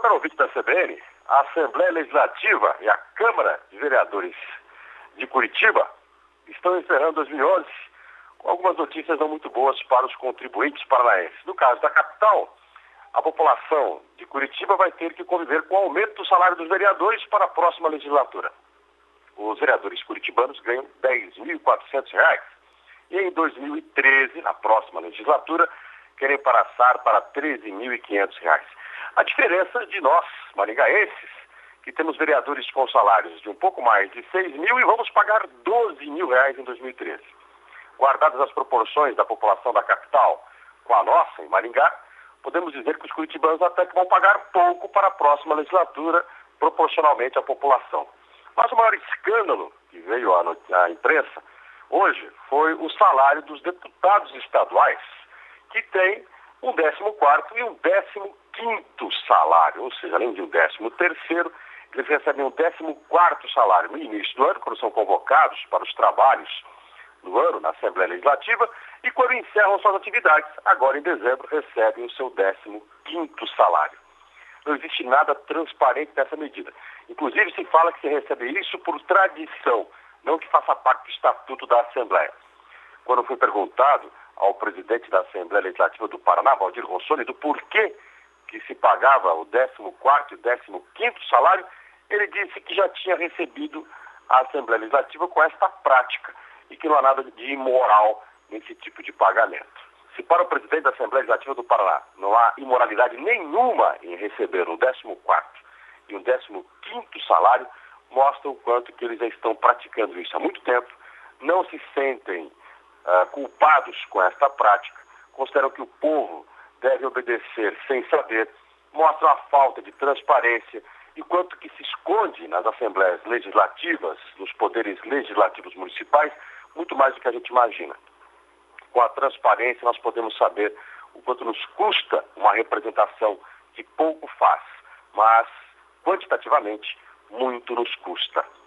caro ouvinte da CBN, a Assembleia Legislativa e a Câmara de Vereadores de Curitiba estão encerrando 2011 com algumas notícias não muito boas para os contribuintes paranaenses. No caso da capital, a população de Curitiba vai ter que conviver com o aumento do salário dos vereadores para a próxima legislatura. Os vereadores curitibanos ganham R$ 10.400 e em 2013, na próxima legislatura, querem passar para R$ 13.500. A diferença de nós, maringaenses, que temos vereadores com salários de um pouco mais de 6 mil e vamos pagar R$ 12.000 em 2013. Guardadas as proporções da população da capital com a nossa, em Maringá, podemos dizer que os curitibanos até que vão pagar pouco para a próxima legislatura, proporcionalmente à população. Mas o maior escândalo que veio à imprensa hoje foi o salário dos deputados estaduais, que tem um 14º e um 15º salário, ou seja, além de um 13º, eles recebem um 14º salário no início do ano, quando são convocados para os trabalhos do ano na Assembleia Legislativa, e quando encerram suas atividades, agora em dezembro, recebem o seu 15º salário. Não existe nada transparente nessa medida. Inclusive, se fala que se recebe isso por tradição, não que faça parte do Estatuto da Assembleia. Quando foi perguntado ao presidente da Assembleia Legislativa do Paraná, Valdir Rossoni, do porquê que se pagava o 14º e 15º salário, ele disse que já tinha recebido a Assembleia Legislativa com esta prática e que não há nada de imoral nesse tipo de pagamento. Se para o presidente da Assembleia Legislativa do Paraná não há imoralidade nenhuma em receber um 14º e um 15º salário, mostra o quanto que eles já estão praticando isso há muito tempo, não se sentem culpados com esta prática, consideram que o povo deve obedecer sem saber, mostram a falta de transparência e quanto que se esconde nas assembleias legislativas, nos poderes legislativos municipais, muito mais do que a gente imagina. Com a transparência nós podemos saber o quanto nos custa uma representação que pouco faz, mas quantitativamente muito nos custa.